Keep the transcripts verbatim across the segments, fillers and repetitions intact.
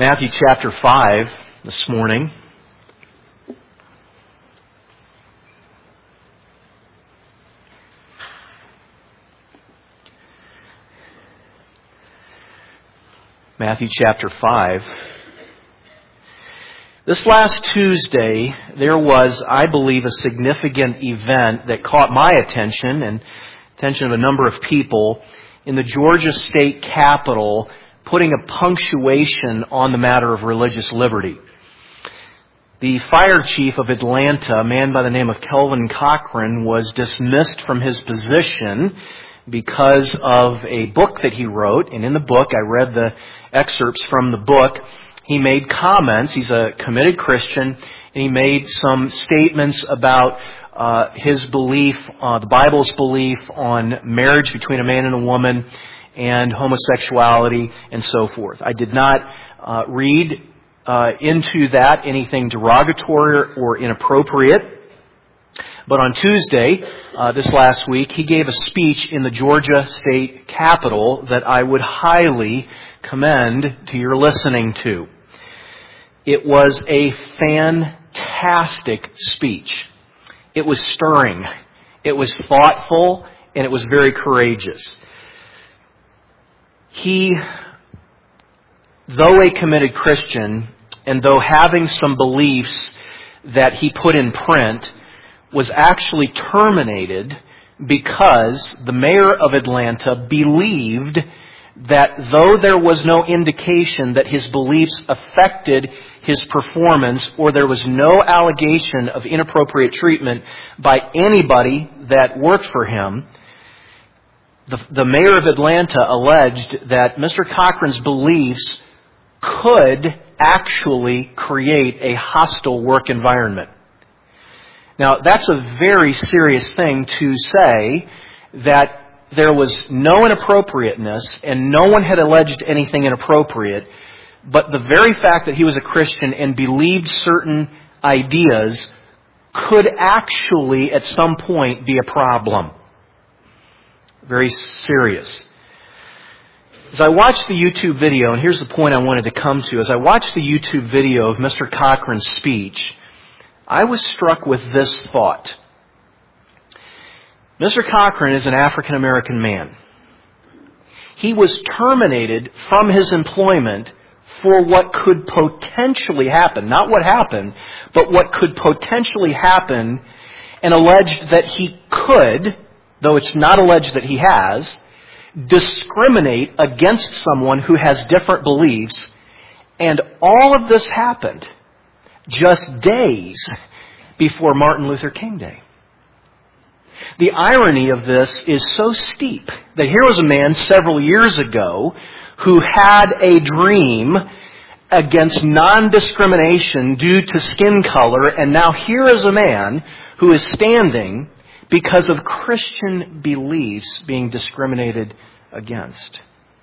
Matthew chapter five this morning. Matthew chapter five. This last Tuesday, there was, I believe, a significant event that caught my attention and attention of a number of people in the Georgia State Capitol, putting a punctuation on the matter of religious liberty. The fire chief of Atlanta, a man by the name of Kelvin Cochran, was dismissed from his position because of a book that he wrote. And in the book, I read the excerpts from the book. He made comments. He's a committed Christian, and he made some statements about uh, his belief, uh, the Bible's belief on marriage between a man and a woman, and homosexuality, and so forth. I did not uh, read uh, into that anything derogatory or inappropriate. But on Tuesday, uh, this last week, he gave a speech in the Georgia State Capitol that I would highly commend to your listening to. It was a fantastic speech. It was stirring. It was thoughtful, and it was very courageous. He, though a committed Christian, and though having some beliefs that he put in print, was actually terminated because the mayor of Atlanta believed that though there was no indication that his beliefs affected his performance, or there was no allegation of inappropriate treatment by anybody that worked for him, The, the mayor of Atlanta alleged that Mister Cochran's beliefs could actually create a hostile work environment. Now, that's a very serious thing to say, that there was no inappropriateness and no one had alleged anything inappropriate, but the very fact that he was a Christian and believed certain ideas could actually at some point be a problem. Very serious. As I watched the YouTube video, and here's the point I wanted to come to. As I watched the YouTube video of Mister Cochran's speech, I was struck with this thought. Mister Cochran is an African American man. He was terminated from his employment for what could potentially happen. Not what happened, but what could potentially happen, and alleged that he could, though it's not alleged that he has, discriminate against someone who has different beliefs. And all of this happened just days before Martin Luther King Day. The irony of this is so steep that here was a man several years ago who had a dream against non-discrimination due to skin color, and now here is a man who is standing because of Christian beliefs being discriminated against.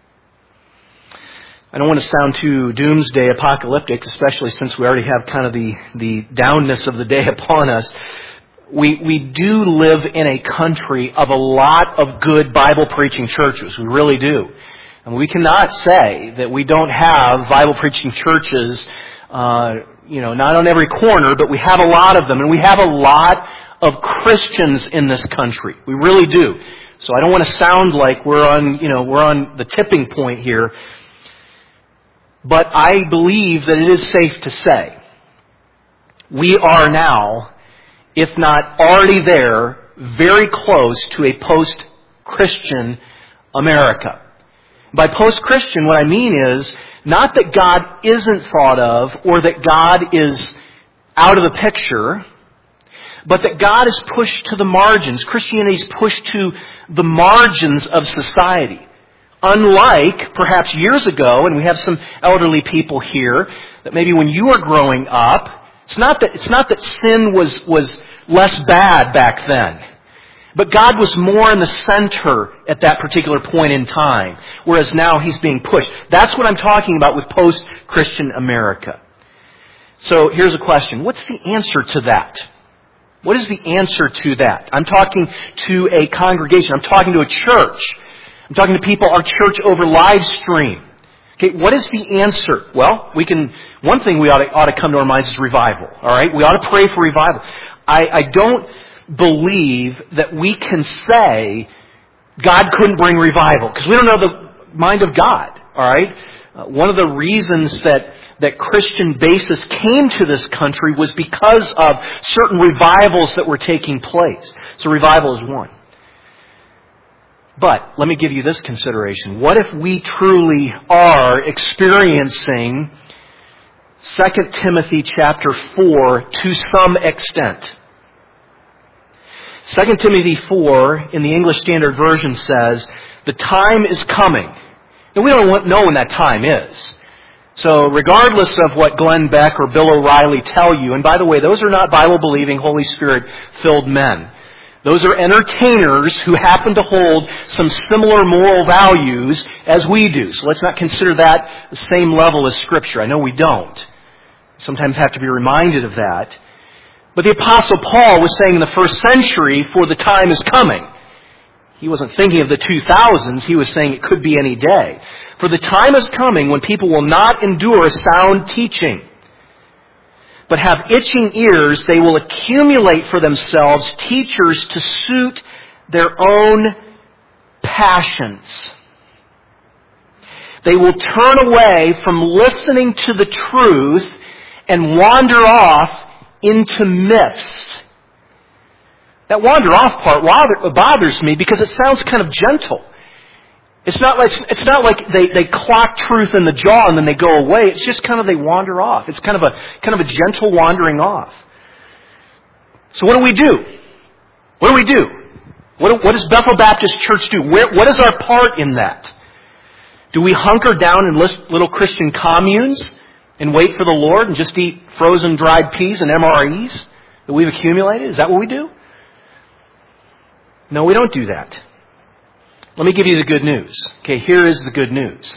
I don't want to sound too doomsday apocalyptic, especially since we already have kind of the, the downness of the day upon us. We, we do live in a country of a lot of good Bible-preaching churches. We really do. And we cannot say that we don't have Bible-preaching churches, uh, you know, not on every corner, but we have a lot of them. And we have a lot of Christians in this country. We really do. So I don't want to sound like we're on, you know, we're on the tipping point here. But I believe that it is safe to say we are now, if not already there, very close to a post-Christian America. By post-Christian, what I mean is not that God isn't thought of or that God is out of the picture, but that God is pushed to the margins. Christianity is pushed to the margins of society. Unlike perhaps years ago, and we have some elderly people here, that maybe when you were growing up, it's not that it's not that sin was was less bad back then, but God was more in the center at that particular point in time, whereas now He's being pushed. That's what I'm talking about with post-Christian America. So here's a question: what's the answer to that? What is the answer to that? I'm talking to a congregation. I'm talking to a church. I'm talking to people, our church over live stream. Okay, what is the answer? Well, we can, one thing we ought to, ought to come to our minds is revival. All right? We ought to pray for revival. I, I don't believe that we can say God couldn't bring revival, because we don't know the mind of God. All right? Uh, one of the reasons that, that Christian basis came to this country was because of certain revivals that were taking place. So revival is one. But let me give you this consideration. What if we truly are experiencing Second Timothy chapter four to some extent? Second Timothy four in the English Standard Version says, the time is coming. And we don't know when that time is. So regardless of what Glenn Beck or Bill O'Reilly tell you, and by the way, those are not Bible-believing, Holy Spirit-filled men. Those are entertainers who happen to hold some similar moral values as we do. So let's not consider that the same level as Scripture. I know we don't. Sometimes have to be reminded of that. But the Apostle Paul was saying in the first century, for the time is coming. He wasn't thinking of the two thousands. He was saying it could be any day. For the time is coming when people will not endure sound teaching, but have itching ears. They will accumulate for themselves teachers to suit their own passions. They will turn away from listening to the truth and wander off into myths. That wander off part bothers me because it sounds kind of gentle. It's not like it's not like they, they clock truth in the jaw and then they go away. It's just kind of they wander off. It's kind of a kind of a gentle wandering off. So what do we do? What do we do? What, what does Bethel Baptist Church do? Where, what is our part in that? Do we hunker down in little Christian communes and wait for the Lord and just eat frozen dried peas and M R Es that we've accumulated? Is that what we do? No, we don't do that. Let me give you the good news. Okay, here is the good news.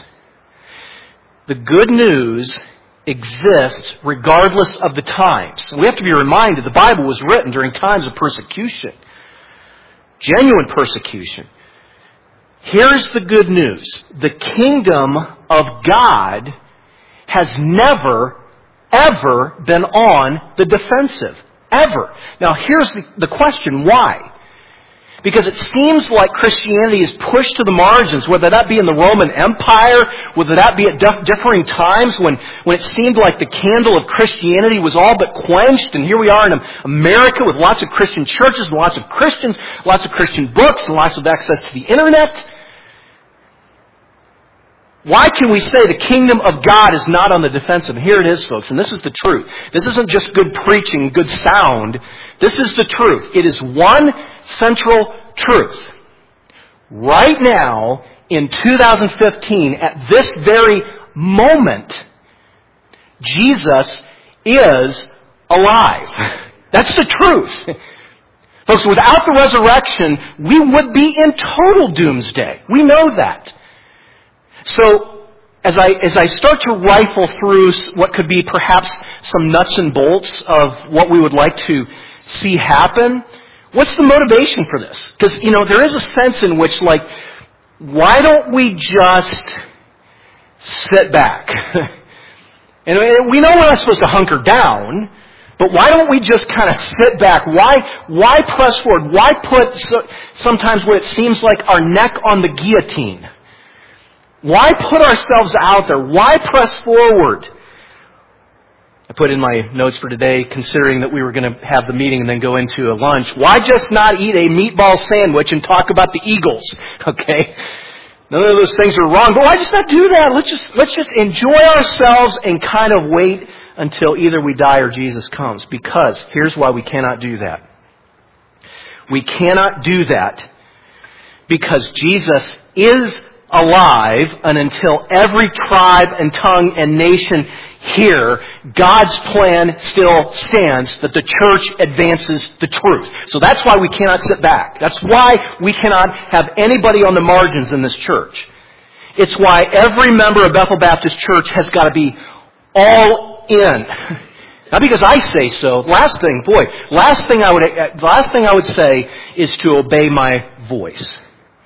The good news exists regardless of the times. And we have to be reminded the Bible was written during times of persecution. Genuine persecution. Here's the good news. The kingdom of God has never, ever been on the defensive. Ever. Now here's the, the question, why? Because it seems like Christianity is pushed to the margins, whether that be in the Roman Empire, whether that be at differing times when, when it seemed like the candle of Christianity was all but quenched, and here we are in America with lots of Christian churches, and lots of Christians, lots of Christian books, and lots of access to the internet. Why can we say the kingdom of God is not on the defensive? Here it is, folks, and this is the truth. This isn't just good preaching, good sound. This is the truth. It is one central truth. Right now, in two thousand fifteen, at this very moment, Jesus is alive. That's the truth. Folks, without the resurrection, we would be in total doomsday. We know that. So, as I as I start to rifle through what could be perhaps some nuts and bolts of what we would like to see happen, what's the motivation for this? Because, you know, there is a sense in which, like, why don't we just sit back? And we know we're not supposed to hunker down, but why don't we just kind of sit back? Why why press forward? Why put so, sometimes what it seems like our neck on the guillotine? Why put ourselves out there? Why press forward? I put in my notes for today, considering that we were going to have the meeting and then go into a lunch. Why just not eat a meatball sandwich and talk about the Eagles? Okay? None of those things are wrong, but why just not do that? Let's just, let's just enjoy ourselves and kind of wait until either we die or Jesus comes. Because here's why we cannot do that. We cannot do that because Jesus is alive, and until every tribe and tongue and nation hear, God's plan still stands that the church advances the truth. So that's why we cannot sit back. That's why we cannot have anybody on the margins in this church. It's why every member of Bethel Baptist Church has got to be all in. Not because I say so. Last thing, boy, last thing I would, last thing I would say is to obey my voice.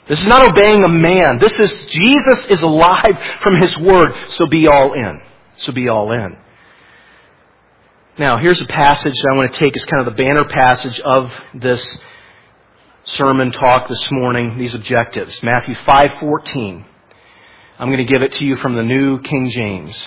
This is not obeying a man. This is, Jesus is alive from His Word, so be all in. So be all in. Now, here's a passage that I want to take as kind of the banner passage of this sermon talk this morning, these objectives. Matthew five fourteen. I'm going to give it to you from the New King James.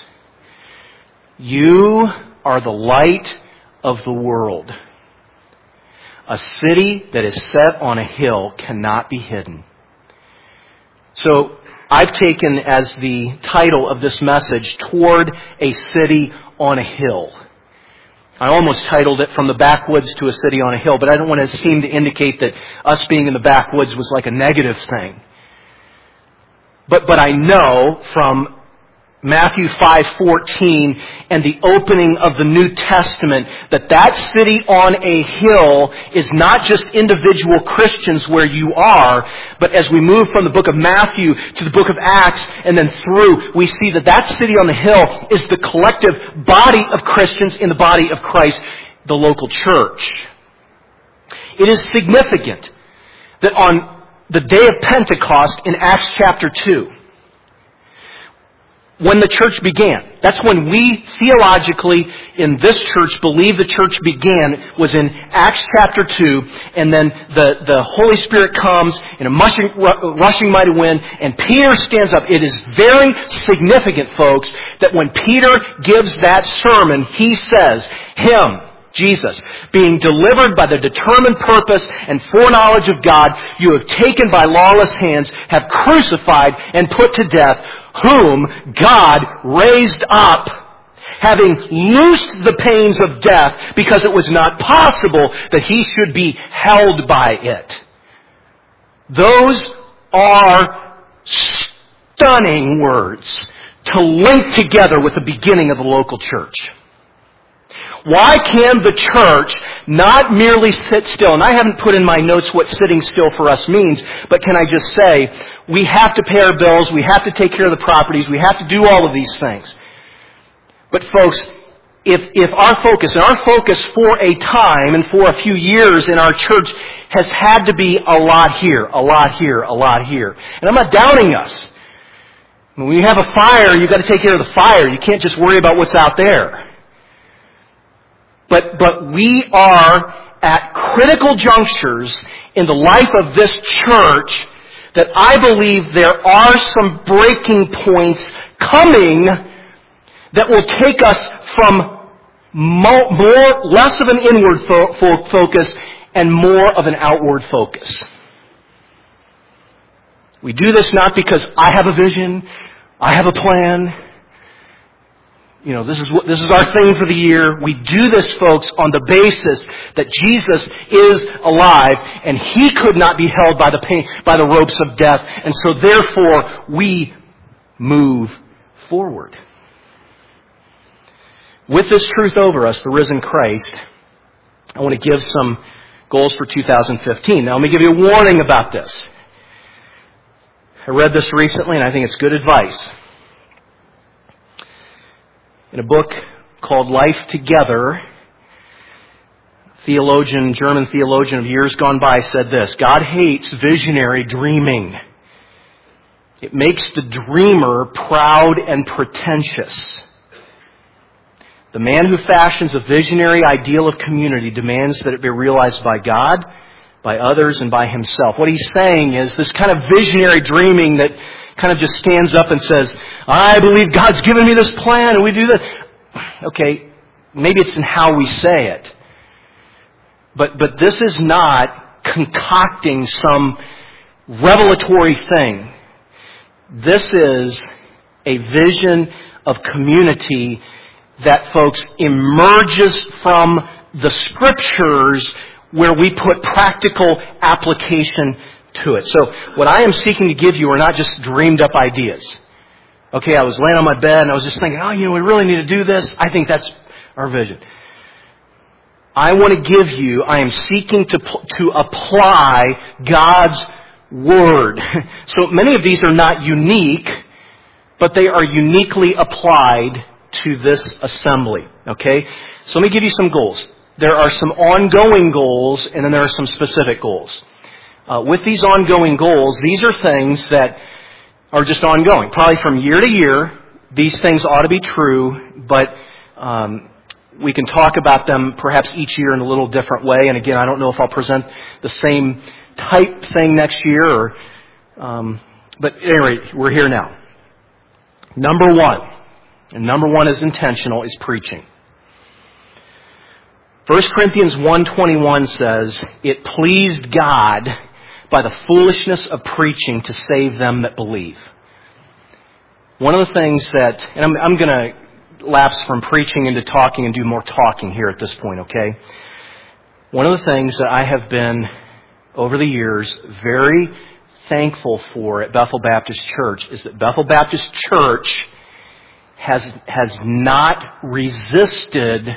You are the light of the world. A city that is set on a hill cannot be hidden. So, I've taken as the title of this message, Toward a City on a Hill. I almost titled it From the Backwoods to a City on a Hill, but I don't want to seem to indicate that us being in the backwoods was like a negative thing. But, but I know from Matthew five fourteen and the opening of the New Testament that that city on a hill is not just individual Christians where you are, but as we move from the book of Matthew to the book of Acts and then through, we see that that city on the hill is the collective body of Christians in the body of Christ, the local church. It is significant that on the day of Pentecost in Acts chapter two, when the church began. That's when we theologically in this church believe the church began, was in Acts chapter two, and then the, the Holy Spirit comes in a rushing, rushing mighty wind, and Peter stands up. It is very significant, folks, that when Peter gives that sermon, he says, Him, Jesus, being delivered by the determined purpose and foreknowledge of God, you have taken by lawless hands, have crucified and put to death, whom God raised up, having loosed the pains of death, because it was not possible that He should be held by it. Those are stunning words to link together with the beginning of the local church. Why can the church not merely sit still? And I haven't put in my notes what sitting still for us means, but can I just say, we have to pay our bills, we have to take care of the properties, we have to do all of these things. But folks, if, if our focus, and our focus for a time and for a few years in our church has had to be a lot here, a lot here, a lot here. And I'm not doubting us. When you have a fire, you've got to take care of the fire. You can't just worry about what's out there. But, but we are at critical junctures in the life of this church that I believe there are some breaking points coming that will take us from more, more less of an inward fo- fo- focus and more of an outward focus. We do this not because I have a vision, I have a plan. You know, this is what, this is our thing for the year. We do this, folks, on the basis that Jesus is alive and He could not be held by the pain, by the ropes of death. And so therefore, we move forward. With this truth over us, the risen Christ, I want to give some goals for two thousand fifteen. Now, let me give you a warning about this. I read this recently and I think it's good advice. In a book called Life Together, theologian, German theologian of years gone by said this: God hates visionary dreaming. It makes the dreamer proud and pretentious. The man who fashions a visionary ideal of community demands that it be realized by God, by others, and by himself. What he's saying is this kind of visionary dreaming that kind of just stands up and says, I believe God's given me this plan and we do this. Okay, maybe it's in how we say it. But, but this is not concocting some revelatory thing. This is a vision of community that, folks, emerges from the Scriptures where we put practical application to it. So what I am seeking to give you are not just dreamed up ideas. Okay, I was laying on my bed and I was just thinking, oh, you know, we really need to do this. I think that's our vision. I want to give you, I am seeking to, to apply God's Word. So many of these are not unique, but they are uniquely applied to this assembly. Okay? So let me give you some goals. There are some ongoing goals and then there are some specific goals. uh, with these ongoing goals, these are things that are just ongoing. Probably from year to year, these things ought to be true, but um, we can talk about them perhaps each year in a little different way. And again, I don't know if I'll present the same type thing next year, or, um, but anyway, we're here now. Number one, and number one is intentional, is preaching. First Corinthians one twenty-one says, "It pleased God by the foolishness of preaching to save them that believe." One of the things that, and I'm, I'm going to lapse from preaching into talking and do more talking here at this point, okay? One of the things that I have been, over the years, very thankful for at Bethel Baptist Church is that Bethel Baptist Church has, has not resisted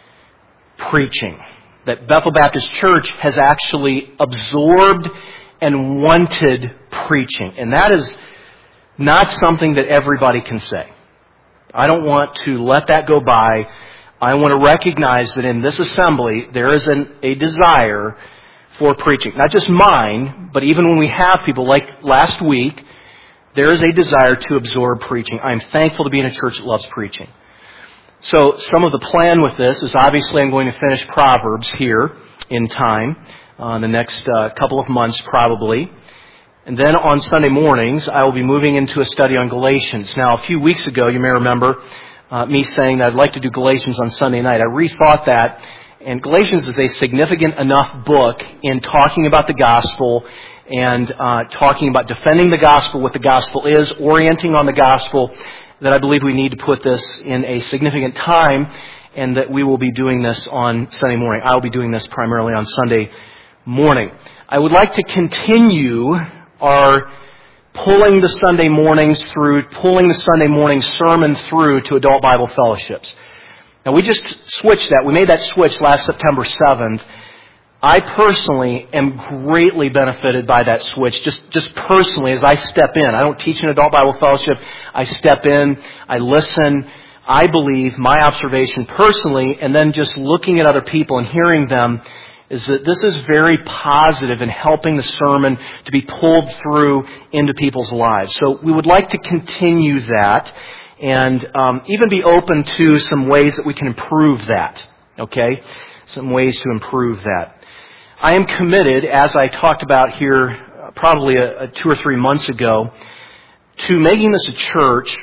preaching. That Bethel Baptist Church has actually absorbed and wanted preaching. And that is not something that everybody can say. I don't want to let that go by. I want to recognize that in this assembly there is an, a desire for preaching. Not just mine, but even when we have people like last week, there is a desire to absorb preaching. I'm thankful to be in a church that loves preaching. So some of the plan with this is obviously I'm going to finish Proverbs here in time, uh, in the next uh, couple of months probably. And then on Sunday mornings, I will be moving into a study on Galatians. Now, a few weeks ago, you may remember uh, me saying that I'd like to do Galatians on Sunday night. I rethought that, and Galatians is a significant enough book in talking about the gospel and uh, talking about defending the gospel, what the gospel is, orienting on the gospel, that I believe we need to put this in a significant time, and that we will be doing this on Sunday morning. I will be doing this primarily on Sunday morning. I would like to continue our pulling the Sunday mornings through, pulling the Sunday morning sermon through to adult Bible fellowships. Now, we just switched that. We made that switch last September seventh. I personally am greatly benefited by that switch, just, just personally as I step in. I don't teach an adult Bible fellowship. I step in, I listen. I believe, my observation personally, and then just looking at other people and hearing them, is that this is very positive in helping the sermon to be pulled through into people's lives. So we would like to continue that and um, even be open to some ways that we can improve that. Okay? Some ways to improve that. I am committed, as I talked about here uh, probably a, a two or three months ago, to making this a church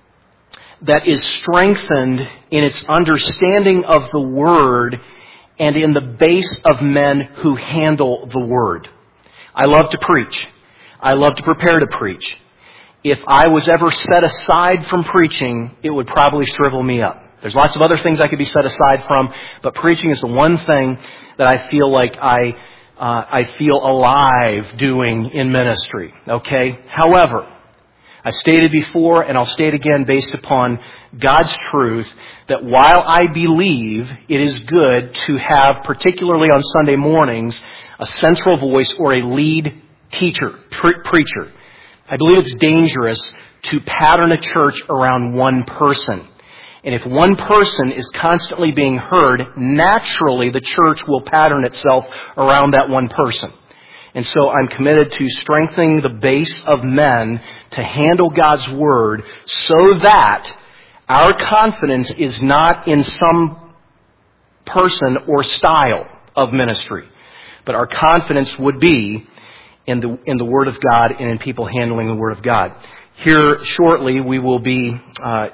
that is strengthened in its understanding of the Word and in the base of men who handle the Word. I love to preach. I love to prepare to preach. If I was ever set aside from preaching, it would probably shrivel me up. There's lots of other things I could be set aside from, but preaching is the one thing that I feel like I uh, I feel alive doing in ministry. Okay? However, I've stated before, and I'll state again based upon God's truth, that while I believe it is good to have, particularly on Sunday mornings, a central voice or a lead teacher, pre- preacher, I believe it's dangerous to pattern a church around one person. And if one person is constantly being heard, naturally the church will pattern itself around that one person. And so I'm committed to strengthening the base of men to handle God's Word so that our confidence is not in some person or style of ministry, but our confidence would be in the in the Word of God and in people handling the Word of God. Here shortly we will be uh,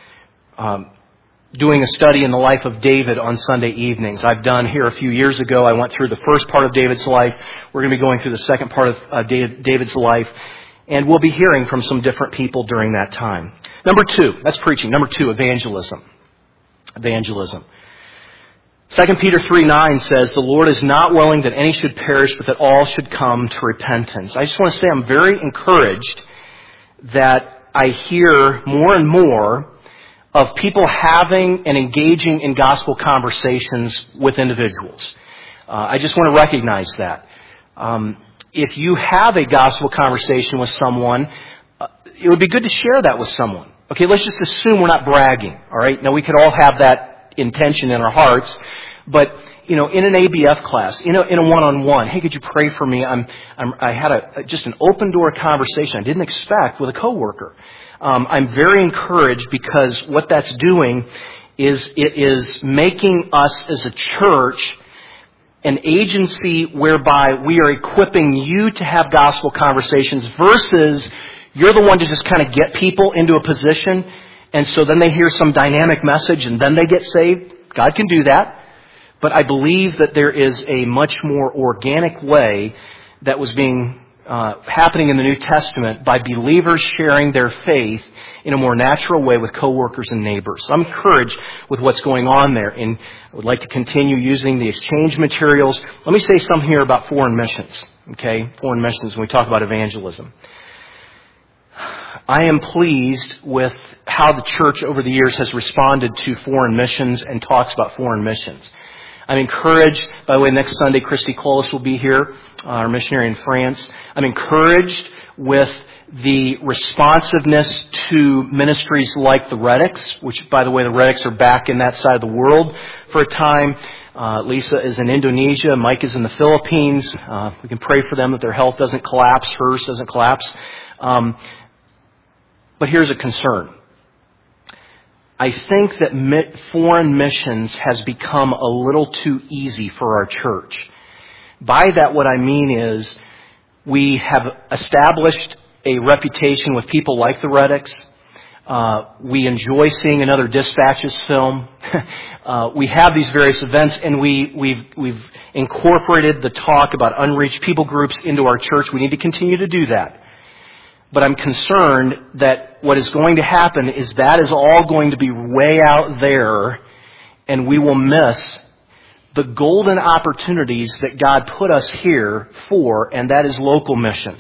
um, doing a study in the life of David on Sunday evenings. I've done here a few years ago. I went through the first part of David's life. We're going to be going through the second part of uh, David's life. And we'll be hearing from some different people during that time. Number two, that's preaching. Number two, evangelism. Evangelism. Second Peter three nine says, "The Lord is not willing that any should perish, but that all should come to repentance." I just want to say I'm very encouraged that I hear more and more of people having and engaging in gospel conversations with individuals. Uh, I just want to recognize that. Um, if you have a gospel conversation with someone, uh, it would be good to share that with someone. Okay, let's just assume we're not bragging, all right? Now, we could all have that intention in our hearts. But, you know, in an A B F class, you know, in a one-on-one, hey, could you pray for me? I'm, I'm I had a just an open door conversation I didn't expect with a coworker. Um, I'm very encouraged because what that's doing is it is making us as a church an agency whereby we are equipping you to have gospel conversations versus you're the one to just kind of get people into a position and so then they hear some dynamic message and then they get saved. God can do that. But I believe that there is a much more organic way that was being uh, happening in the New Testament by believers sharing their faith in a more natural way with coworkers and neighbors. So I'm encouraged with what's going on there, and I would like to continue using the exchange materials. Let me say something here about foreign missions. Okay, foreign missions when we talk about evangelism. I am pleased with how the church over the years has responded to foreign missions and talks about foreign missions. I'm encouraged, by the way, next Sunday, Christy Collis will be here, our missionary in France. I'm encouraged with the responsiveness to ministries like the Reddics, which, by the way, the Reddics are back in that side of the world for a time. Uh, Lisa is in Indonesia. Mike is in the Philippines. Uh, we can pray for them that their health doesn't collapse, hers doesn't collapse. Um, but here's a concern. I think that foreign missions has become a little too easy for our church. By that, what I mean is we have established a reputation with people like the Reddics. Uh, we enjoy seeing another Dispatches film. uh, we have these various events, and we, we've, we've incorporated the talk about unreached people groups into our church. We need to continue to do that. But I'm concerned that what is going to happen is that is all going to be way out there, and we will miss the golden opportunities that God put us here for, and that is local missions.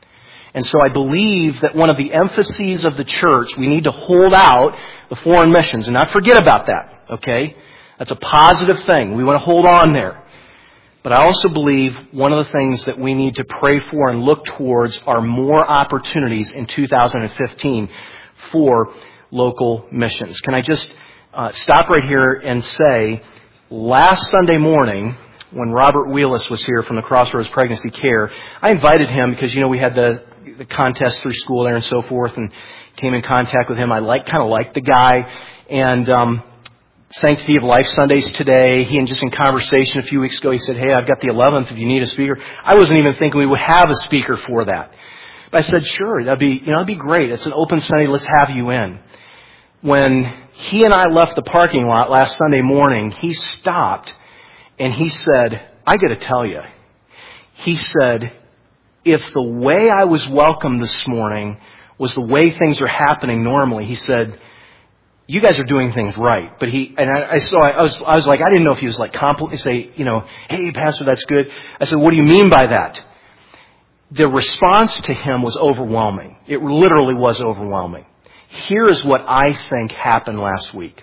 And so I believe that one of the emphases of the church, we need to hold out the foreign missions and not forget about that, okay? That's a positive thing. We want to hold on there. But I also believe one of the things that we need to pray for and look towards are more opportunities in two thousand fifteen for local missions. Can I just uh, stop right here and say, last Sunday morning, when Robert Wheelis was here from the Crossroads Pregnancy Care, I invited him because, you know, we had the, the contest through school there and so forth, and came in contact with him. I like kind of liked the guy, and um Sanctity of Life Sundays today. He and just in conversation a few weeks ago, he said, hey, I've got the eleventh if you need a speaker. I wasn't even thinking we would have a speaker for that. But I said, sure, that'd be, you know, that'd be great. It's an open Sunday. Let's have you in. When he and I left the parking lot last Sunday morning, he stopped and he said, I got to tell you, he said, if the way I was welcomed this morning was the way things are happening normally, he said, you guys are doing things right. But he, and I, I saw, I was, I was like, I didn't know if he was like compliment, say, you know, hey, Pastor, that's good. I said, what do you mean by that? The response to him was overwhelming. It literally was overwhelming. Here is what I think happened last week.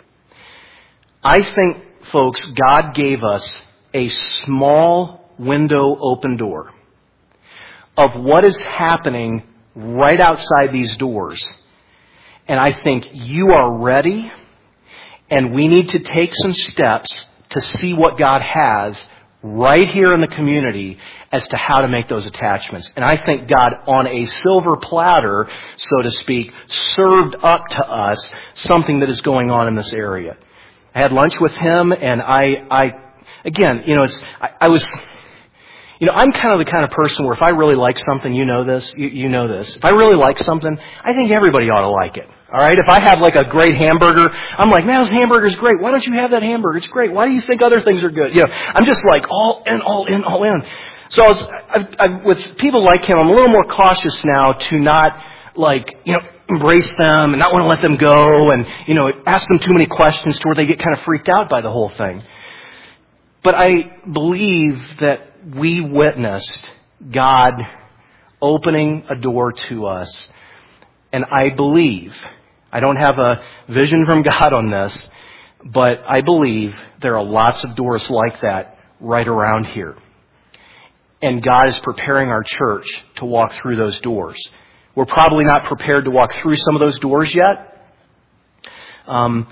I think, folks, God gave us a small window open door of what is happening right outside these doors. And I think you are ready, and we need to take some steps to see what God has right here in the community as to how to make those attachments. And I think God, on a silver platter, so to speak, served up to us something that is going on in this area. I had lunch with him, and I, I again, you know, it's, I, I was... You know, I'm kind of the kind of person where if I really like something, you know this, you, you know this. If I really like something, I think everybody ought to like it. All right? If I have like a great hamburger, I'm like, man, this hamburger's great. Why don't you have that hamburger? It's great. Why do you think other things are good? You know, I'm just like all in, all in, all in. So I was, I, I, with people like him, I'm a little more cautious now to not like, you know, embrace them and not want to let them go and, you know, ask them too many questions to where they get kind of freaked out by the whole thing. But I believe that we witnessed God opening a door to us. And I believe, I don't have a vision from God on this, but I believe there are lots of doors like that right around here. And God is preparing our church to walk through those doors. We're probably not prepared to walk through some of those doors yet. Um,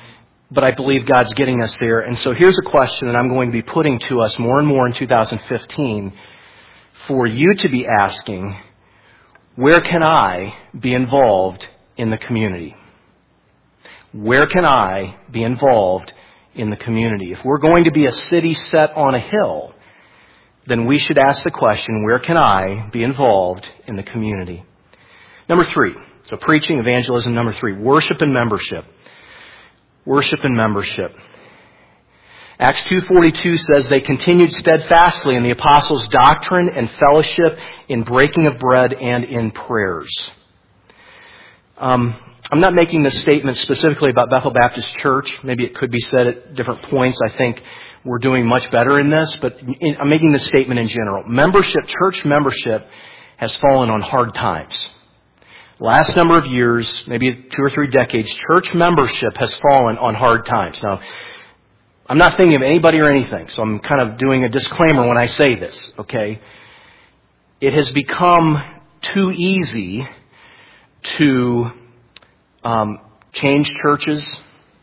but I believe God's getting us there. And so here's a question that I'm going to be putting to us more and more in two thousand fifteen for you to be asking, where can I be involved in the community? Where can I be involved in the community? If we're going to be a city set on a hill, then we should ask the question, where can I be involved in the community? Number three, so preaching, evangelism. Number three, worship and membership. Worship and membership. Acts two forty-two says they continued steadfastly in the apostles' doctrine and fellowship, in breaking of bread and in prayers. Um, I'm not making this statement specifically about Bethel Baptist Church. Maybe it could be said at different points. I think we're doing much better in this, but in, I'm making this statement in general. Membership, church membership, has fallen on hard times. Last number of years, maybe two or three decades, church membership has fallen on hard times. Now, I'm not thinking of anybody or anything, so I'm kind of doing a disclaimer when I say this, okay? It has become too easy to um, change churches.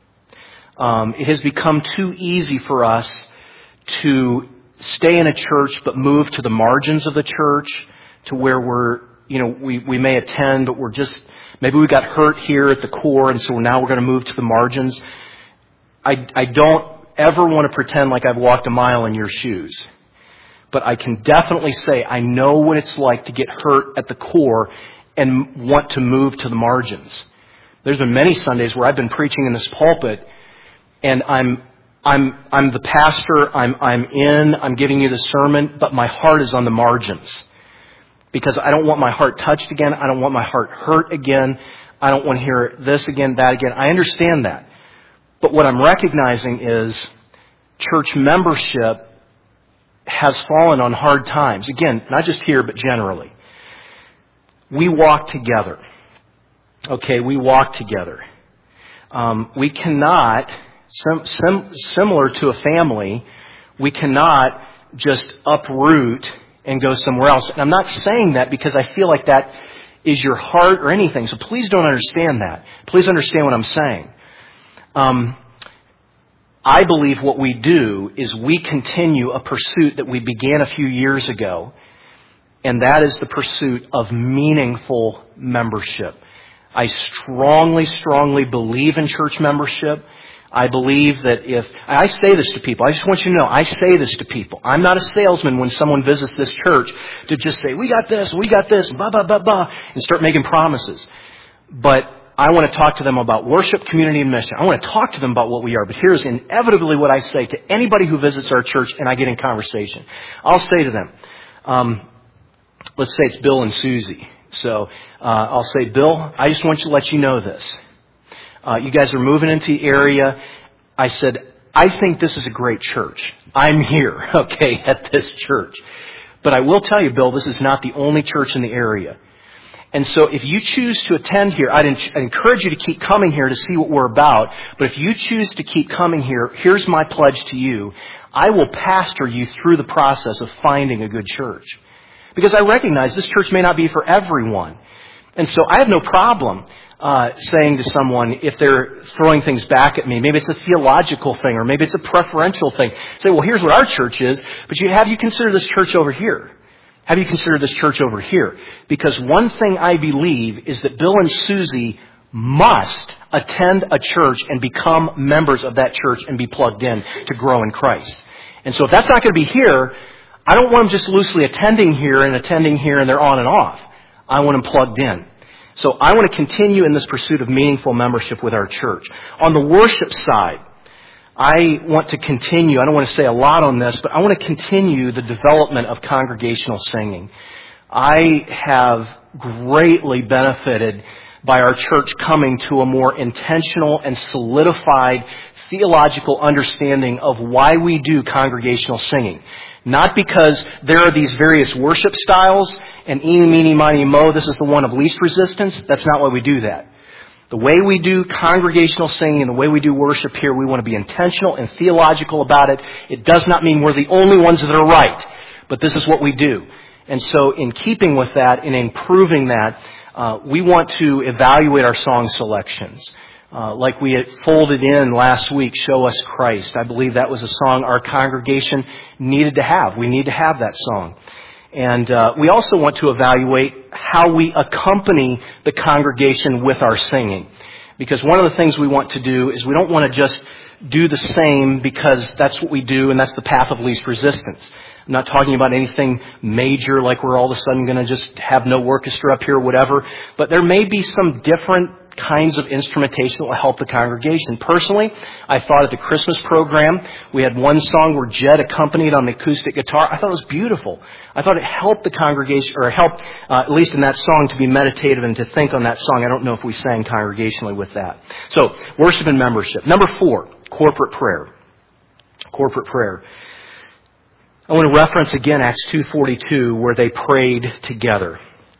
Um, it has become too easy for us to stay in a church but move to the margins of the church, to where we're, you know, we, we may attend, but we're just, maybe we got hurt here at the core, and so now we're going to move to the margins. I, I don't ever want to pretend like I've walked a mile in your shoes. But I can definitely say I know what it's like to get hurt at the core and want to move to the margins. There's been many Sundays where I've been preaching in this pulpit, and I'm I'm I'm the pastor, I'm I'm in, I'm giving you the sermon, but my heart is on the margins. Because I don't want my heart touched again, I don't want my heart hurt again, I don't want to hear this again, that again. I understand that. But what I'm recognizing is church membership has fallen on hard times. Again, not just here, but generally. We walk together. Okay, we walk together. Um, we cannot, sim- sim- similar to a family, we cannot just uproot and go somewhere else. And I'm not saying that because I feel like that is your heart or anything. So please don't understand that. Please understand what I'm saying. Um, I believe what we do is we continue a pursuit that we began a few years ago, and that is the pursuit of meaningful membership. I strongly, strongly believe in church membership. I believe that if, I say this to people, I just want you to know, I say this to people. I'm not a salesman when someone visits this church to just say, we got this, we got this, blah, blah, blah, blah, and start making promises. But I want to talk to them about worship, community, and mission. I want to talk to them about what we are. But here's inevitably what I say to anybody who visits our church and I get in conversation. I'll say to them, um, let's say it's Bill and Susie. So uh, I'll say, Bill, I just want to let you know this. Uh, you guys are moving into the area. I said, I think this is a great church. I'm here, okay, at this church. But I will tell you, Bill, this is not the only church in the area. And so if you choose to attend here, I'd, I'd encourage you to keep coming here to see what we're about. But if you choose to keep coming here, here's my pledge to you. I will pastor you through the process of finding a good church. Because I recognize this church may not be for everyone. And so I have no problem uh, saying to someone, if they're throwing things back at me, maybe it's a theological thing or maybe it's a preferential thing. Say, well, here's what our church is, but you have you consider this church over here? Have you considered this church over here? Because one thing I believe is that Bill and Susie must attend a church and become members of that church and be plugged in to grow in Christ. And so if that's not going to be here, I don't want them just loosely attending here and attending here and they're on and off. I want them plugged in. So I want to continue in this pursuit of meaningful membership with our church. On the worship side, I want to continue, I don't want to say a lot on this, but I want to continue the development of congregational singing. I have greatly benefited by our church coming to a more intentional and solidified theological understanding of why we do congregational singing. Not because there are these various worship styles and eeny, meeny, miny, mo, this is the one of least resistance. That's not why we do that. The way we do congregational singing and the way we do worship here, we want to be intentional and theological about it. It does not mean we're the only ones that are right, but this is what we do. And so in keeping with that and improving that, uh, we want to evaluate our song selections. Uh, like we had folded in last week, Show Us Christ. I believe that was a song our congregation needed to have. We need to have that song. And uh, we also want to evaluate how we accompany the congregation with our singing. Because one of the things we want to do is we don't want to just do the same because that's what we do and that's the path of least resistance. I'm not talking about anything major like we're all of a sudden going to just have no orchestra up here or whatever. But there may be some different kinds of instrumentation that will help the congregation. Personally, I thought at the Christmas program, we had one song where Jed accompanied on the acoustic guitar. I thought it was beautiful. I thought it helped the congregation, or helped, uh, at least in that song, to be meditative and to think on that song. I don't know if we sang congregationally with that. So, worship and membership. Number four, corporate prayer. Corporate prayer. I want to reference again Acts two forty-two, where they prayed together.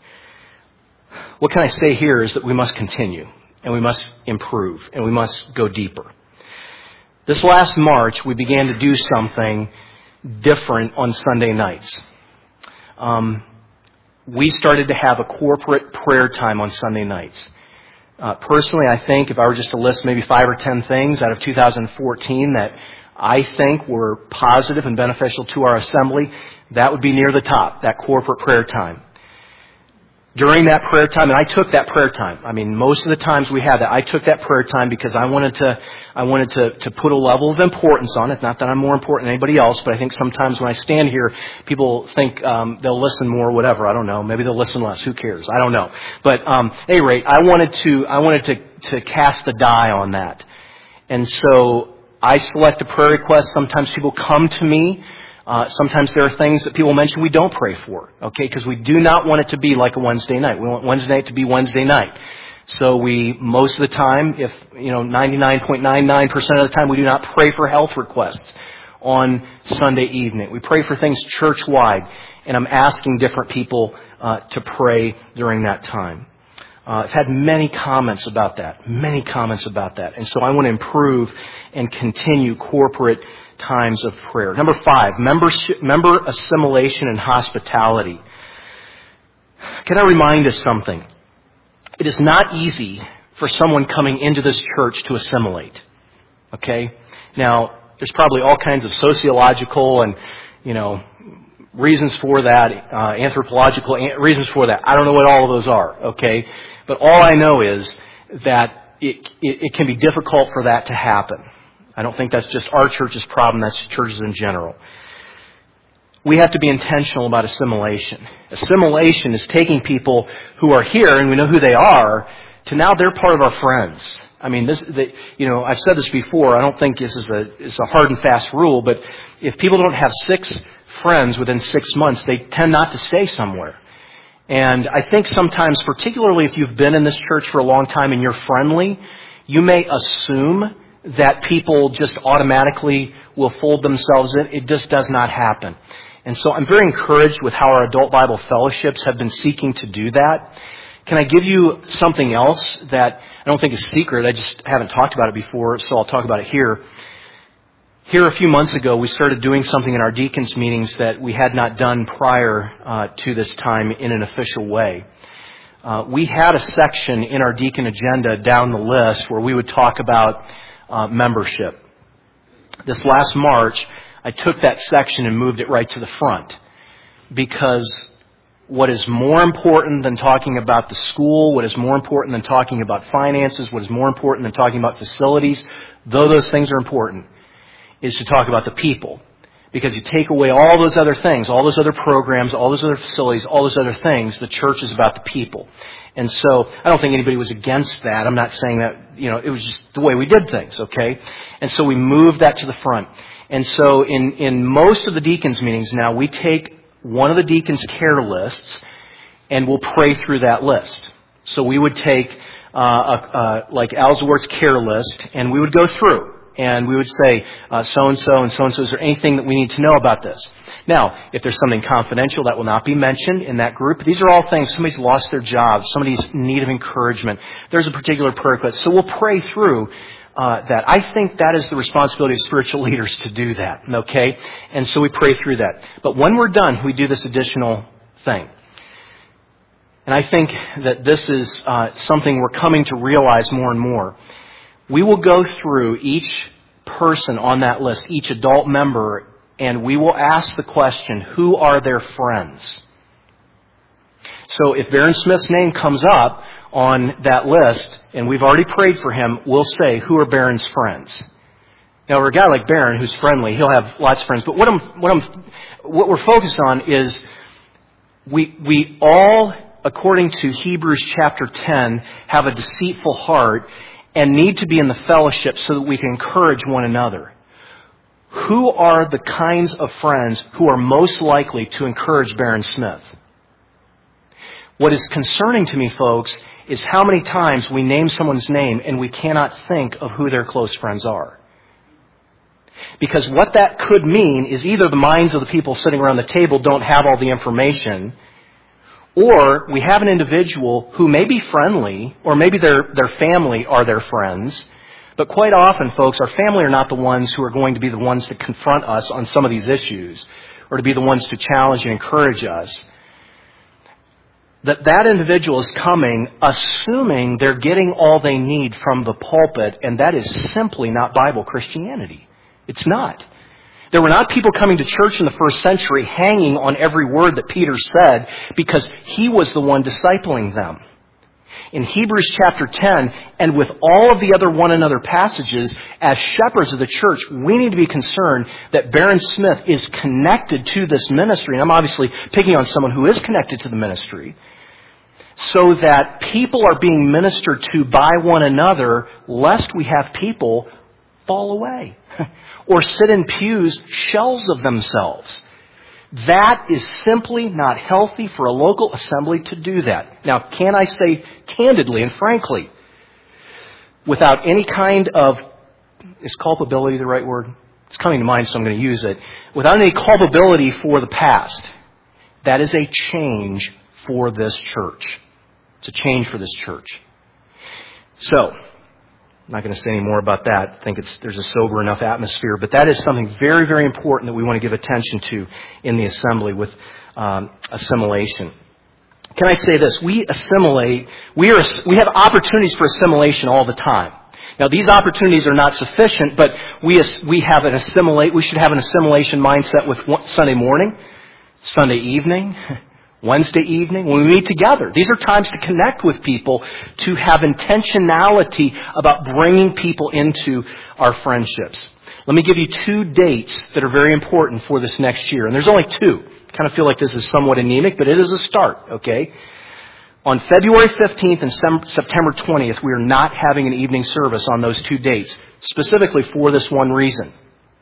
What can I say here is that we must continue, and we must improve, and we must go deeper. This last March, we began to do something different on Sunday nights. Um, we started to have a corporate prayer time on Sunday nights. Uh, personally, I think if I were just to list maybe five or ten things out of two thousand fourteen that I think were positive and beneficial to our assembly, that would be near the top, that corporate prayer time. During that prayer time, and I took that prayer time. I mean, most of the times we had that, I took that prayer time because I wanted to, I wanted to, to put a level of importance on it. Not that I'm more important than anybody else, but I think sometimes when I stand here, people think um, they'll listen more, or whatever. I don't know. Maybe they'll listen less. Who cares? I don't know. But um, at any rate, I wanted to, I wanted to, to cast the die on that, and so I select a prayer request. Sometimes people come to me. Uh, sometimes there are things that people mention we don't pray for, okay, because we do not want it to be like a Wednesday night. We want Wednesday night to be Wednesday night. So we, most of the time, if, you know, ninety-nine point nine nine percent of the time, we do not pray for health requests on Sunday evening. We pray for things church-wide, and I'm asking different people uh, to pray during that time. Uh, I've had many comments about that, many comments about that. And so I want to improve and continue corporate times of prayer. Number five, membership, member assimilation and hospitality. Can I remind us something? It is not easy for someone coming into this church to assimilate. Okay? Now, there's probably all kinds of sociological and, you know, reasons for that, uh, anthropological reasons for that. I don't know what all of those are, okay? But all I know is that it, it, it can be difficult for that to happen. I don't think that's just our church's problem, that's churches in general. We have to be intentional about assimilation. Assimilation is taking people who are here, and we know who they are, to now they're part of our friends. I mean, this, the, you know, I've said this before, I don't think this is a, it's a hard and fast rule, but if people don't have six friends within six months, they tend not to stay somewhere. And I think sometimes, particularly if you've been in this church for a long time and you're friendly, you may assume that people just automatically will fold themselves in. It just does not happen. And so I'm very encouraged with how our adult Bible fellowships have been seeking to do that. Can I give you something else that I don't think is secret? I just haven't talked about it before, so I'll talk about it here. Here a few months ago, we started doing something in our deacons meetings that we had not done prior uh, to this time in an official way. Uh, we had a section in our deacon agenda down the list where we would talk about uh, membership. This last March, I took that section and moved it right to the front, because what is more important than talking about the school, what is more important than talking about finances, what is more important than talking about facilities, though those things are important, is to talk about the people. Because you take away all those other things, all those other programs, all those other facilities, all those other things, the church is about the people. And so I don't think anybody was against that. I'm not saying that, you know, it was just the way we did things, okay? And so we moved that to the front. And so in, in most of the deacons meetings now, we take one of the deacons' care lists and we'll pray through that list. So we would take, uh, a, uh, like Alzawart's care list, and we would go through. And we would say, uh, so-and-so and so-and-so, is there anything that we need to know about this? Now, if there's something confidential, that will not be mentioned in that group. These are all things, somebody's lost their job, somebody's in need of encouragement. There's a particular prayer request. So we'll pray through uh, that. I think that is the responsibility of spiritual leaders to do that, okay? And so we pray through that. But when we're done, we do this additional thing. And I think that this is uh, something we're coming to realize more and more. we will go through each person on that list, each adult member, and we will ask the question, who are their friends? So if Baron Smith's name comes up on that list, and we've already prayed for him, we'll say, who are Baron's friends? Now, for a guy like Baron who's friendly, he'll have lots of friends. But what I'm, what I'm, what we're focused on is we, we all, according to Hebrews chapter ten, have a deceitful heart and need to be in the fellowship so that we can encourage one another. Who are the kinds of friends who are most likely to encourage Baron Smith? What is concerning to me, folks, is how many times we name someone's name and we cannot think of who their close friends are. Because what that could mean is either the minds of the people sitting around the table don't have all the information, or we have an individual who may be friendly, or maybe their, their family are their friends. But quite often, folks, our family are not the ones who are going to be the ones to confront us on some of these issues, or to be the ones to challenge and encourage us. That that individual is coming assuming they're getting all they need from the pulpit, and that is simply not Bible Christianity. It's not. There were not people coming to church in the first century hanging on every word that Peter said because he was the one discipling them. In Hebrews chapter ten, and with all of the other one another passages, as shepherds of the church, we need to be concerned that Baron Smith is connected to this ministry. And I'm obviously picking on someone who is connected to the ministry, so that people are being ministered to by one another, lest we have people fall away or sit in pews, shells of themselves. That is simply not healthy for a local assembly to do that. Now, can I say candidly and frankly, without any kind of, is culpability the right word? It's coming to mind, so I'm going to use it. Without any culpability for the past, that is a change for this church. It's a change for this church. So, I'm not going to say any more about that. I think it's, there's a sober enough atmosphere. But that is something very, very important that we want to give attention to in the assembly with um, assimilation. Can I say this? We assimilate, we are we have opportunities for assimilation all the time. Now, these opportunities are not sufficient, but we we have an assimilate. We should have an assimilation mindset with Sunday morning, Sunday evening, Wednesday evening, when we meet together. These are times to connect with people, to have intentionality about bringing people into our friendships. Let me give you two dates that are very important for this next year. And there's only two. I kind of feel like this is somewhat anemic, but it is a start, okay? On February fifteenth and September twentieth, we are not having an evening service on those two dates, specifically for this one reason.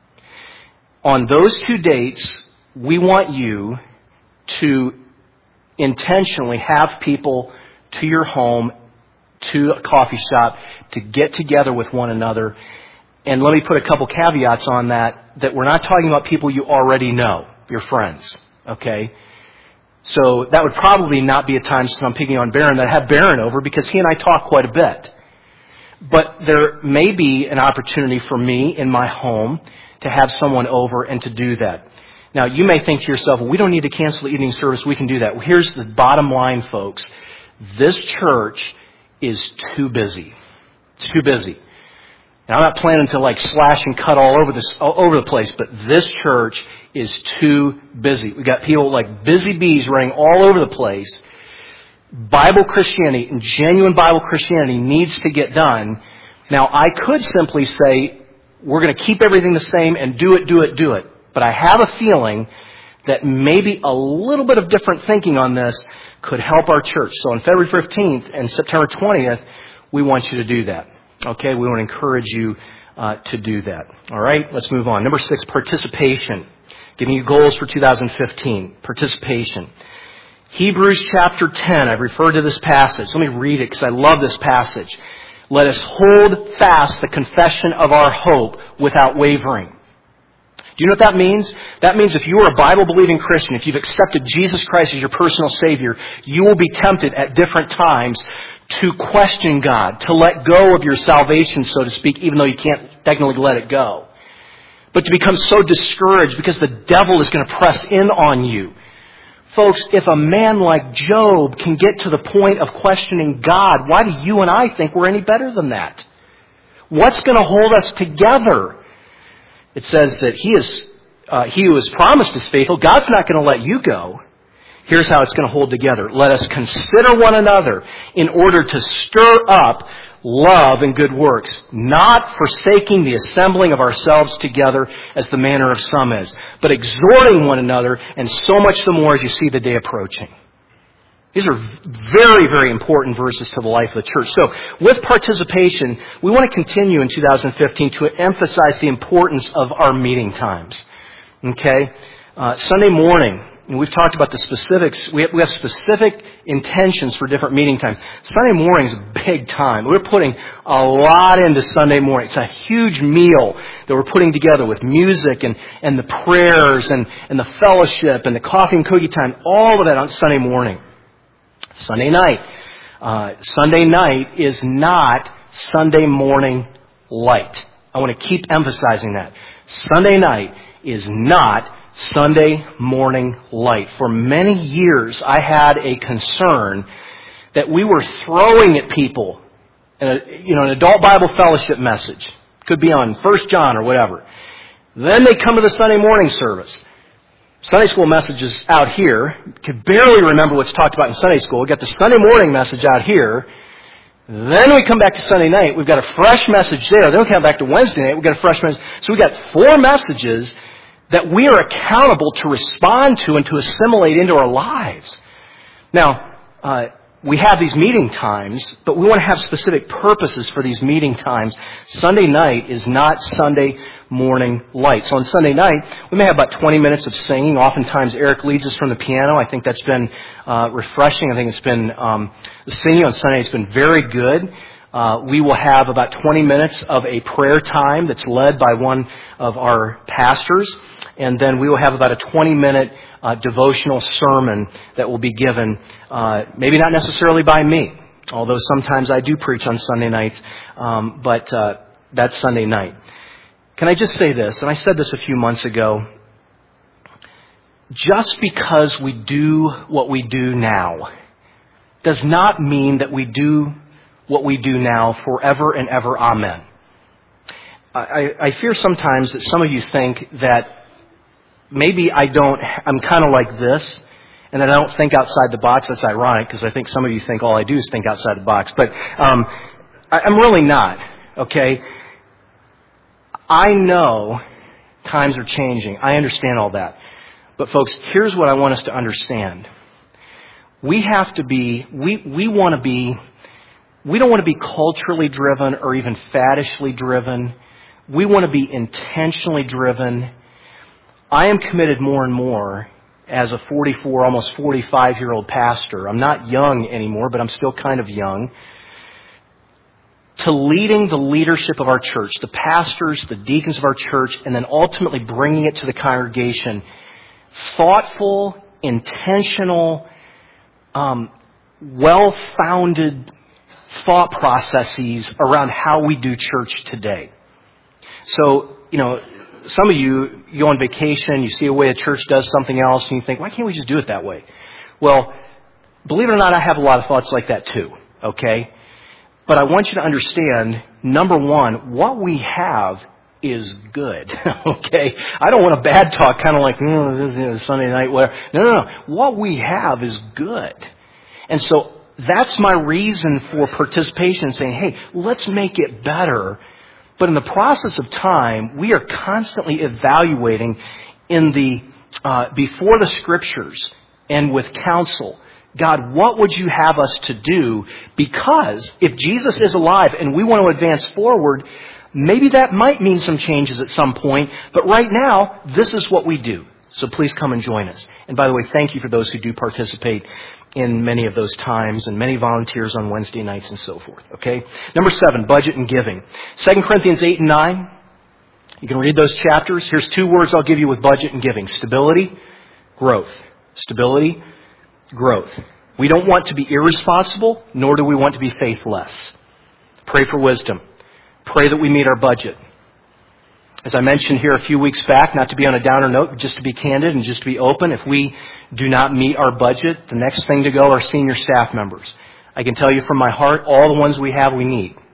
On those two dates, we want you to intentionally have people to your home, to a coffee shop, to get together with one another. And let me put a couple caveats on that, that we're not talking about people you already know, your friends, okay? So that would probably not be a time, since I'm picking on Baron, that I have Baron over, because he and I talk quite a bit. But there may be an opportunity for me in my home to have someone over and to do that. Now, you may think to yourself, well, we don't need to cancel the evening service. We can do that. Well, here's the bottom line, folks. This church is too busy. It's too busy. And I'm not planning to like slash and cut all over this, all over the place, but this church is too busy. We've got people like busy bees running all over the place. Bible Christianity and genuine Bible Christianity needs to get done. Now, I could simply say, we're going to keep everything the same and do it, do it, do it. But I have a feeling that maybe a little bit of different thinking on this could help our church. So on February fifteenth and September twentieth, we want you to do that. Okay, we want to encourage you uh, to do that. All right, let's move on. Number six, participation. Giving you goals for two thousand fifteen. Participation. Hebrews chapter ten, I've referred to this passage. Let me read it because I love this passage. Let us hold fast the confession of our hope without wavering. Do you know what that means? That means if you are a Bible-believing Christian, if you've accepted Jesus Christ as your personal Savior, you will be tempted at different times to question God, to let go of your salvation, so to speak, even though you can't technically let it go. But to become so discouraged because the devil is going to press in on you. Folks, if a man like Job can get to the point of questioning God, why do you and I think we're any better than that? What's going to hold us together? It says that He is, uh, He who has promised is faithful. God's not going to let you go. Here's how it's going to hold together. Let us consider one another in order to stir up love and good works, not forsaking the assembling of ourselves together as the manner of some is, but exhorting one another, and so much the more as you see the day approaching. These are very, very important verses to the life of the church. So, with participation, we want to continue in two thousand fifteen to emphasize the importance of our meeting times. Okay? Uh, Sunday morning, and we've talked about the specifics. We have, we have specific intentions for different meeting times. Sunday morning is a big time. We're putting a lot into Sunday morning. It's a huge meal that we're putting together with music and, and the prayers and, and the fellowship and the coffee and cookie time. All of that on Sunday morning. Sunday night. Uh, Sunday night is not Sunday morning light. I want to keep emphasizing that. Sunday night is not Sunday morning light. For many years, I had a concern that we were throwing at people, a, you know, an adult Bible fellowship message. Could be on First John or whatever. Then they come to the Sunday morning service. Sunday school messages out here. Could barely remember what's talked about in Sunday school. We got the Sunday morning message out here. Then we come back to Sunday night. We've got a fresh message there. Then we come back to Wednesday night. We've got a fresh message. So we've got four messages that we are accountable to respond to and to assimilate into our lives. Now, uh, we have these meeting times, but we want to have specific purposes for these meeting times. Sunday night is not Sunday morning light. So on Sunday night, we may have about twenty minutes of singing. Oftentimes, Eric leads us from the piano. I think that's been uh, refreshing. I think it's been, um, the singing on Sunday has been very good. Uh, we will have about twenty minutes of a prayer time that's led by one of our pastors. And then we will have about a twenty-minute uh, devotional sermon that will be given, uh, maybe not necessarily by me, although sometimes I do preach on Sunday nights, um, but uh, that's Sunday night. Can I just say this, and I said this a few months ago, just because we do what we do now does not mean that we do what we do now forever and ever. Amen. I, I fear sometimes that some of you think that maybe I don't, I'm kind of like this, and that I don't think outside the box. That's ironic, because I think some of you think all I do is think outside the box. But um, I, I'm really not, okay? I know times are changing. I understand all that. But folks, here's what I want us to understand. We have to be, we, we want to be, we don't want to be culturally driven or even faddishly driven. We want to be intentionally driven. I am committed more and more as a forty-four, almost forty-five-year-old pastor. I'm not young anymore, but I'm still kind of young. To leading the leadership of our church, the pastors, the deacons of our church, and then ultimately bringing it to the congregation. Thoughtful, intentional, um, well-founded thought processes around how we do church today. So, you know, some of you, you go on vacation, you see a way a church does something else, and you think, why can't we just do it that way? Well, believe it or not, I have a lot of thoughts like that too, okay? But I want you to understand, number one, what we have is good, okay? I don't want a bad talk, kind of like, oh, this is Sunday night, whatever. No, no, no. What we have is good. And so that's my reason for participation, saying, hey, let's make it better. But in the process of time, we are constantly evaluating in the uh, before the Scriptures and with counsel, God, what would you have us to do? Because if Jesus is alive and we want to advance forward, maybe that might mean some changes at some point. But right now, this is what we do. So please come and join us. And by the way, thank you for those who do participate in many of those times, and many volunteers on Wednesday nights and so forth. Okay? Number seven, budget and giving. Second Corinthians eight and nine. You can read those chapters. Here's two words I'll give you with budget and giving. Stability, growth. Stability, growth. We don't want to be irresponsible, nor do we want to be faithless. Pray for wisdom. Pray that we meet our budget. As I mentioned here a few weeks back, not to be on a downer note, but just to be candid and just to be open, if we do not meet our budget, the next thing to go are senior staff members. I can tell you from my heart, all the ones we have we need.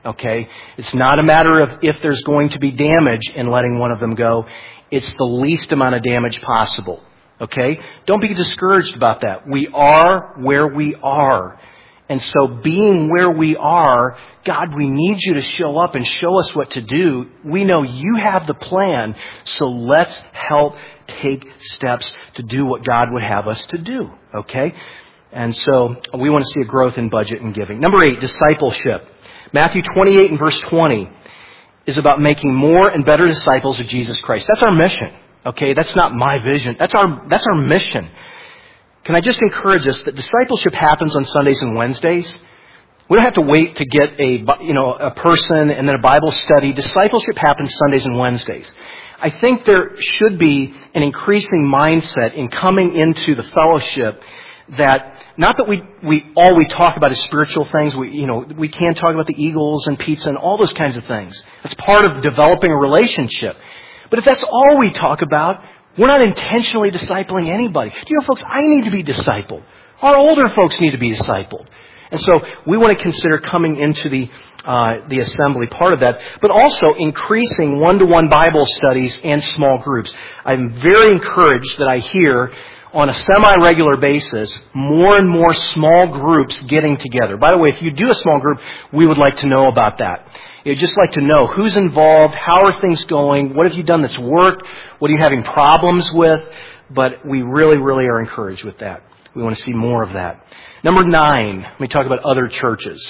Okay? It's not a matter of if there's going to be damage in letting one of them go. It's the least amount of damage possible. Okay? Don't be discouraged about that. We are where we are. And so being where we are, God, we need you to show up and show us what to do. We know you have the plan, so let's help take steps to do what God would have us to do. Okay? And so we want to see a growth in budget and giving. Number eight, discipleship. Matthew twenty-eight and verse twenty is about making more and better disciples of Jesus Christ. That's our mission. Okay? That's not my vision. That's our, that's our mission. Can I just encourage us that discipleship happens on Sundays and Wednesdays? We don't have to wait to get a, you know, a person and then a Bible study. Discipleship happens Sundays and Wednesdays. I think there should be an increasing mindset in coming into the fellowship that not that we, we all we talk about is spiritual things. We, you know, we can talk about the Eagles and pizza and all those kinds of things. That's part of developing a relationship. But if that's all we talk about, we're not intentionally discipling anybody. Do you know, folks, I need to be discipled. Our older folks need to be discipled. And so we want to consider coming into the uh, the assembly, part of that, but also increasing one-to-one Bible studies and small groups. I'm very encouraged that I hear on a semi-regular basis more and more small groups getting together. By the way, if you do a small group, we would like to know about that. You'd just like to know who's involved, how are things going, what have you done that's worked, what are you having problems with, but we really, really are encouraged with that. We want to see more of that. Number nine, let me talk about other churches.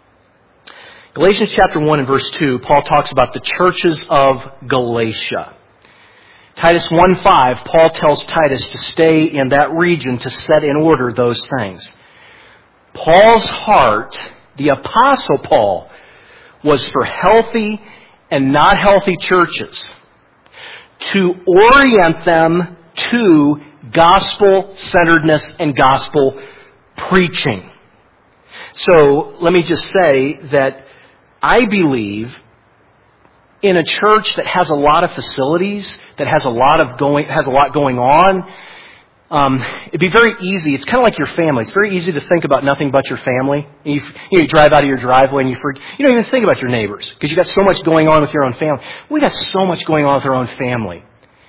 Galatians chapter one and verse two, Paul talks about the churches of Galatia. Titus one five, Paul tells Titus to stay in that region to set in order those things. Paul's heart, the Apostle Paul, was for healthy and not healthy churches, to orient them to gospel-centeredness and gospel preaching. So let me just say that I believe in a church that has a lot of facilities, that has a lot of going, has a lot going on, um, it'd be very easy. It's kind of like your family. It's very easy to think about nothing but your family. You, you, know, you drive out of your driveway and you forget, you don't even think about your neighbors because you got so much going on with your own family. We got so much going on with our own family.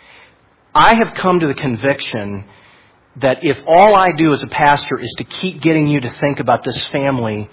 I have come to the conviction that if all I do as a pastor is to keep getting you to think about this family,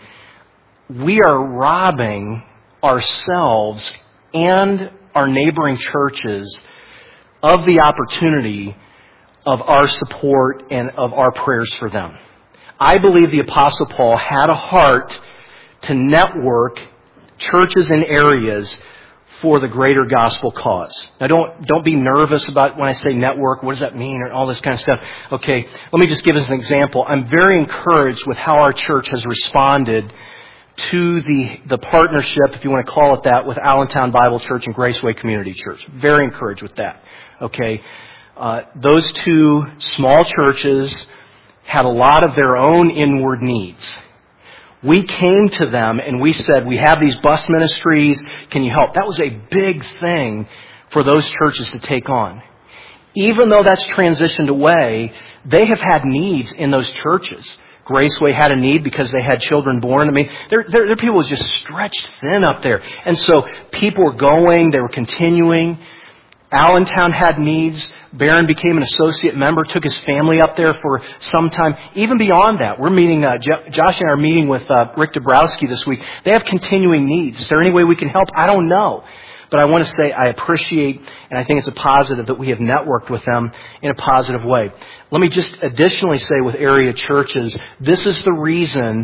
we are robbing ourselves and our neighboring churches of the opportunity of our support and of our prayers for them. I believe the Apostle Paul had a heart to network churches and areas for the greater gospel cause. Now don't, don't be nervous about when I say network, what does that mean, or all this kind of stuff. Okay, let me just give us an example. I'm very encouraged with how our church has responded to the, the partnership, if you want to call it that, with Allentown Bible Church and Graceway Community Church. Very encouraged with that. Okay, uh, those two small churches had a lot of their own inward needs. We came to them and we said, we have these bus ministries, can you help? That was a big thing for those churches to take on. Even though that's transitioned away, they have had needs in those churches. Graceway had a need because they had children born. I mean, their, their, their people was just stretched thin up there. And so people were going, they were continuing. Allentown had needs. Barron became an associate member, took his family up there for some time. Even beyond that, we're meeting, uh, J- Josh and I are meeting with uh, Rick Dabrowski this week. They have continuing needs. Is there any way we can help? I don't know. But I want to say I appreciate, and I think it's a positive that we have networked with them in a positive way. Let me just additionally say with area churches, this is the reason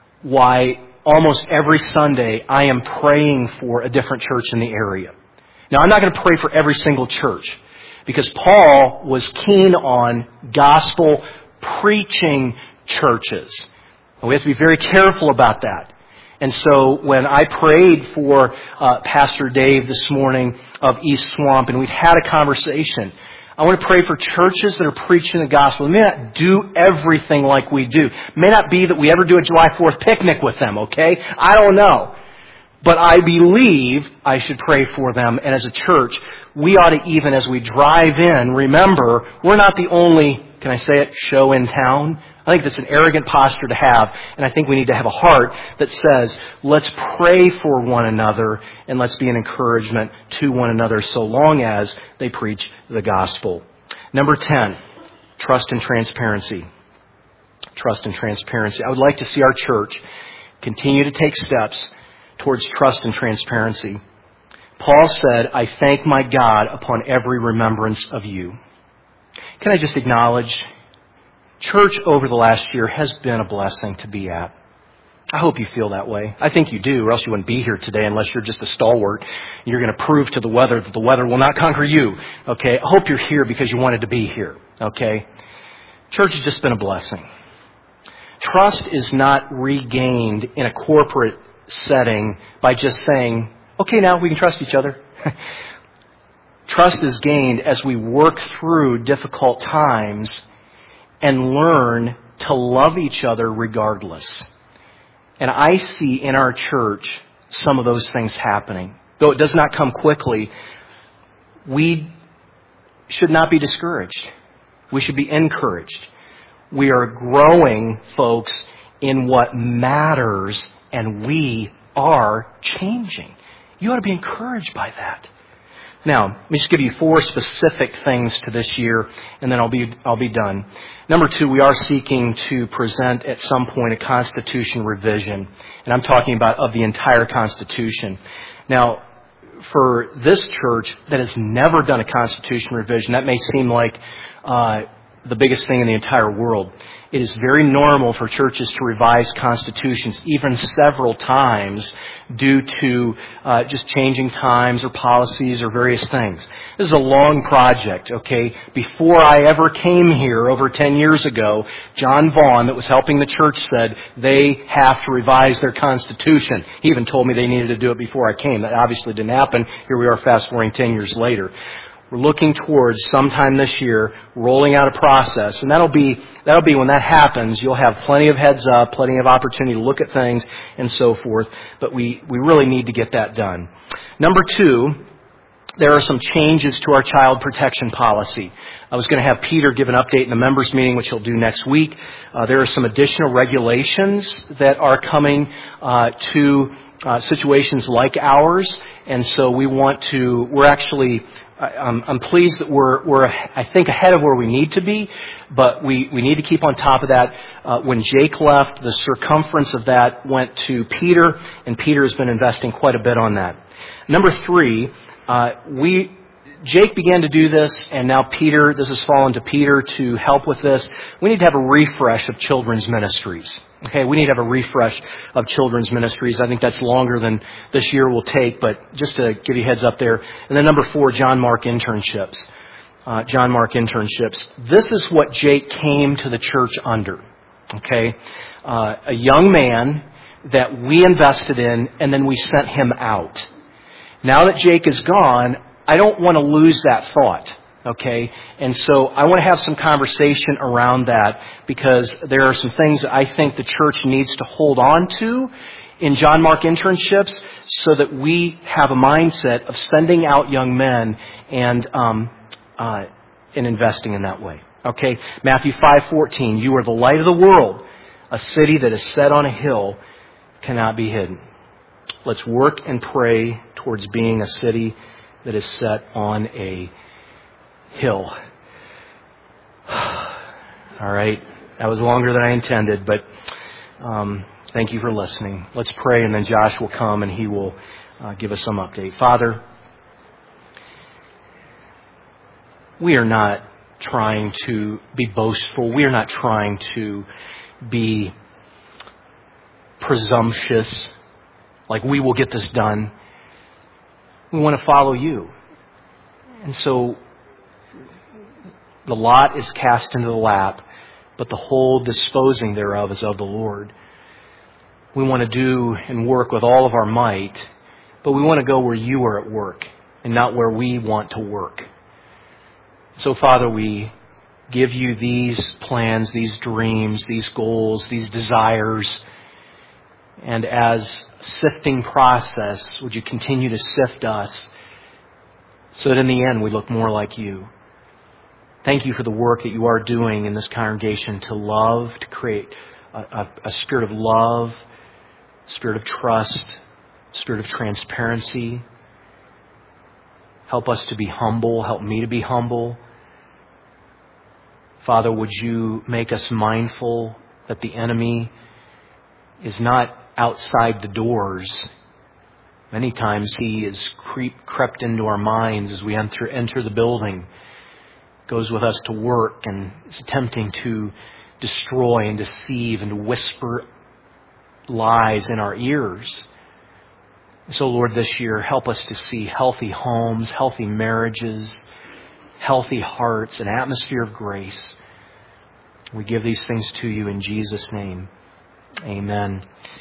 why almost every Sunday I am praying for a different church in the area. Now, I'm not going to pray for every single church because Paul was keen on gospel preaching churches. And we have to be very careful about that. And so when I prayed for uh, Pastor Dave this morning of East Swamp and we've had a conversation, I want to pray for churches that are preaching the gospel. We may not do everything like we do. It may not be that we ever do a July fourth picnic with them, okay? I don't know. But I believe I should pray for them. And as a church, we ought to, even as we drive in, remember, we're not the only, can I say it, show in town. I think that's an arrogant posture to have. And I think we need to have a heart that says, let's pray for one another and let's be an encouragement to one another so long as they preach the gospel. Number ten, trust and transparency. Trust and transparency. I would like to see our church continue to take steps towards trust and transparency. Paul said, I thank my God upon every remembrance of you. Can I just acknowledge, church over the last year has been a blessing to be at. I hope you feel that way. I think you do, or else you wouldn't be here today unless you're just a stalwart. You're going to prove to the weather that the weather will not conquer you. Okay? I hope you're here because you wanted to be here. Okay? Church has just been a blessing. Trust is not regained in a corporate setting by just saying, okay, now we can trust each other. Trust is gained as we work through difficult times and learn to love each other regardless. And I see in our church some of those things happening. Though it does not come quickly, we should not be discouraged. We should be encouraged. We are growing, folks, in what matters, and we are changing. You ought to be encouraged by that. Now, let me just give you four specific things to this year, and then I'll be I'll be done. Number two, we are seeking to present at some point a Constitution revision, and I'm talking about of the entire Constitution. Now, for this church that has never done a Constitution revision, that may seem like uh, the biggest thing in the entire world. It is very normal for churches to revise constitutions even several times due to uh, just changing times or policies or various things. This is a long project, okay? Before I ever came here over ten years ago, John Vaughn, that was helping the church, said they have to revise their constitution. He even told me they needed to do it before I came. That obviously didn't happen. Here we are fast forwarding ten years later. We're looking towards sometime this year rolling out a process, and that'll be that'll be when that happens. You'll have plenty of heads up, plenty of opportunity to look at things and so forth. But we we really need to get that done. Number two, there are some changes to our child protection policy. I was going to have Peter give an update in the members' meeting, which he'll do next week. Uh, there are some additional regulations that are coming uh, to uh, situations like ours, and so we want to. We're actually. I'm, I'm pleased that we're, we're, I think, ahead of where we need to be, but we, we need to keep on top of that. Uh, when Jake left, the circumference of that went to Peter, and Peter has been investing quite a bit on that. Number three, uh, we, Jake began to do this, and now Peter, this has fallen to Peter to help with this. We need to have a refresh of children's ministries. Okay, we need to have a refresh of children's ministries. I think that's longer than this year will take, but just to give you a heads up there. And then number four, John Mark internships. Uh, John Mark internships. This is what Jake came to the church under. Okay, uh, a young man that we invested in, and then we sent him out. Now that Jake is gone, I don't want to lose that thought. Okay, and so I want to have some conversation around that because there are some things that I think the church needs to hold on to in John Mark internships so that we have a mindset of sending out young men and um, uh, and investing in that way. Okay, Matthew five fourteen, you are the light of the world. A city that is set on a hill cannot be hidden. Let's work and pray towards being a city that is set on a hill. All right. That was longer than I intended, but um, thank you for listening. Let's pray, and then Josh will come and he will uh, give us some update. Father, we are not trying to be boastful. We are not trying to be presumptuous, like we will get this done. We want to follow you. And so the lot is cast into the lap, but the whole disposing thereof is of the Lord. We want to do and work with all of our might, but we want to go where you are at work and not where we want to work. So, Father, we give you these plans, these dreams, these goals, these desires. And as sifting process, would you continue to sift us so that in the end we look more like you? Thank you for the work that you are doing in this congregation to love, to create a, a, a spirit of love, spirit of trust, spirit of transparency. Help us to be humble. Help me to be humble. Father, would you make us mindful that the enemy is not outside the doors. Many times he is creep, crept into our minds as we enter, enter the building, goes with us to work and is attempting to destroy and deceive and to whisper lies in our ears. So Lord, this year, help us to see healthy homes, healthy marriages, healthy hearts, an atmosphere of grace. We give these things to you in Jesus' name. Amen.